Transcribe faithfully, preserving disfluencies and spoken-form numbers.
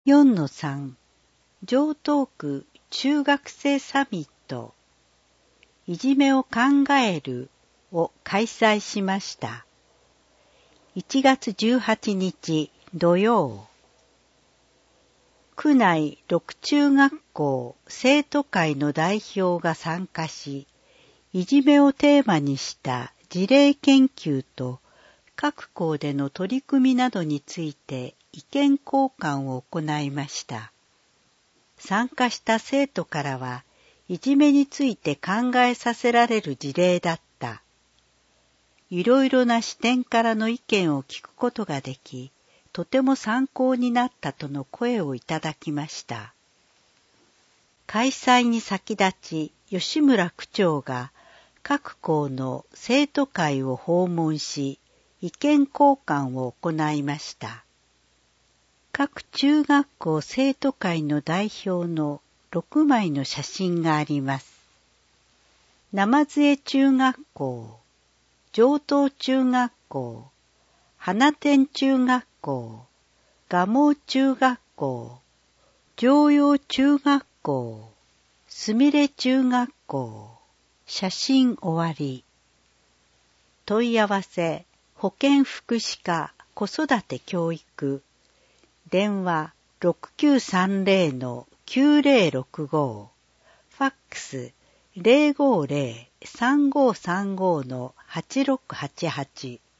よんのさん 城東区中学生サミットいじめを考えるを開催しました。いちがつじゅうはちにち土曜、区内ろく中学校生徒会の代表が参加し、いじめをテーマにした事例研究と各校での取り組みなどについて意見交換を行いました。参加した生徒からは、いじめについて考えさせられる事例だった。いろいろな視点からの意見を聞くことができ、とても参考になったとの声をいただきました。開催に先立ち、吉村区長が各校の生徒会を訪問し、意見交換を行いました。各中学校生徒会の代表のろくまいの写真があります。生津中学校、城東中学校、花天中学校、蒲生中学校、城陽中学校、すみれ中学校、写真終わり。問い合わせ、保健福祉課子育て教育、電話 ろくきゅうさんぜろのきゅうぜろろくご、ファックス ゼロごゼロさんごさんごのはちろくはちはち